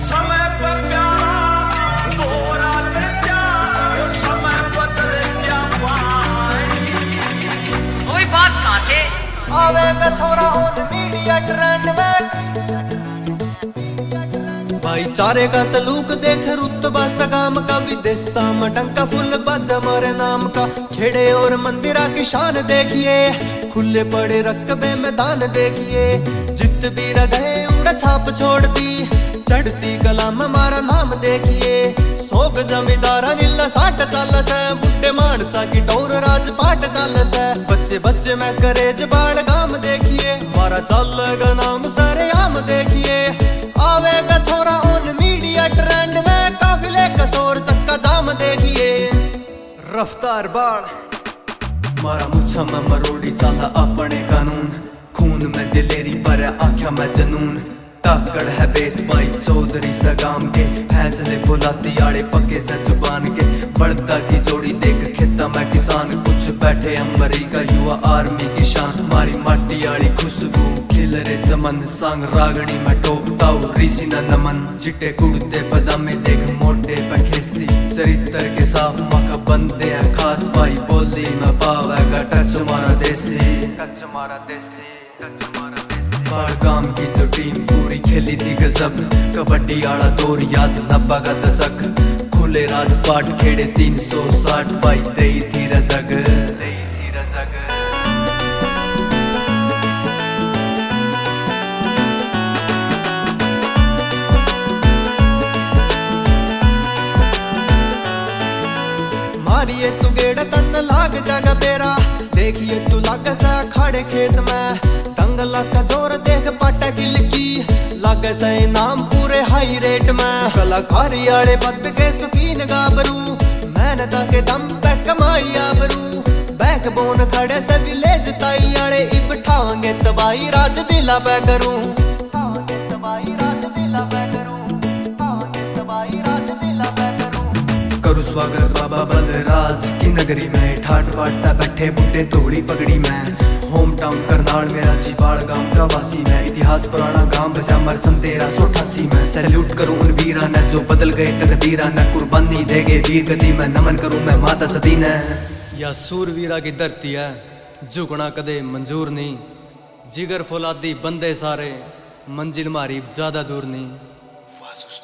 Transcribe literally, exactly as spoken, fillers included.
समय पर प्यारा दोरा ले जा, यो समय बदल जा पाई। कोई बात कहाँ से आवेगा छोरा ऑन मीडिया ट्रेंड में, भाईचारे का सलूक देख रुतबा सगाम का, विदेशा मटंका फुल बाजा मारे नाम का। खेड़े और मंदिरा की शान देखिए, खुले पड़े रकबे में दान देखिए। जित भी गए उड़ा छाप छोड़ दी, चढ़ती कलाम हमारा नाम देखिए। सोग जमींदारा नीला साठ चालस है, बुढ़े मानसा की टोर राजपाट चालस है। बच्चे बच्चे में करेज बाल गाम देखिए, मारा चलेगा नाम सरे आम देखिए। आवेगा छोरा ऑन मीडिया ट्रेंड में, काफिले कसोर चक्का जाम देखिए। रफ्तार बाढ़ मारा मुच्छा में मरोड़ी चाला अपने कानून, खून में दिलेरी पर आँखा में जनून। ताकड़ है बेस भाई चौधरी सगाम के, फैसले फुलाती आड़े पक्के से जुबान के। बढ़ता की जोड़ी देख खेता में किसान, कुछ बैठे अमरीका युवा आर्मी की शान। मारी माटी आड़ी खुशबू खिल रे चमन, सांग रागणी में टोकताऊ ऋषि न नमन। चिट्टे कुड़ते पजामे देख मोटे पे खेसी, चरित्र के साफ मका बंदे हैं खास भाई। बोली में पावेगा टच मारा देसी, टच मारा देसी, टच मारा देसी। गांव की जो टीम पूरी खेली थी गजब, कबड्डी आड़ा दौर याद नब्बा का दशक। खुले राजपाट खेड़े तीन सौ साठ बाई दई थी रजग, दई थी रजग। मारिए तू गेड़ तन लाग जागा बेरा, देखिए तू लाग सा खड़े खेत में। दंगला का जोर देख पाटा गिल की, लागे से नाम पूरे हाई रेट में। कलाकारी आले बद के सुकीन गाबरू, मेहनत के दम पे कमाई आबरू। बैक बोन खड़े से विलेज ताई आले, इब ठावेंगे तबाही राज दिला पे करूं। ठावेंगे तबाही राज दिला पे करूं, ठावेंगे तबाही राज दिला पे करूं। करूं स्वागत बाबा बलराज की नगरी में, ठाट बाटा बैठे बूढ़े तोड़ी पगड़ी में। होम टाउन करनाल मेरा जीवाड़ गांव का वासी में, इतिहास पुराना गांव बसा मरसन तेरह सौ अठासी में। सैल्यूट करूं उन वीरा ने जो बदल गए तकदीरा न, कुर्बानी दे गए वीर गति में। नमन करूं मैं माता सती ने, या सूरवीरा की धरती है झुकना कदे मंजूर नहीं। जिगर फौलादी बंदे सारे, मंजिल मारी ज्यादा दूर नहीं।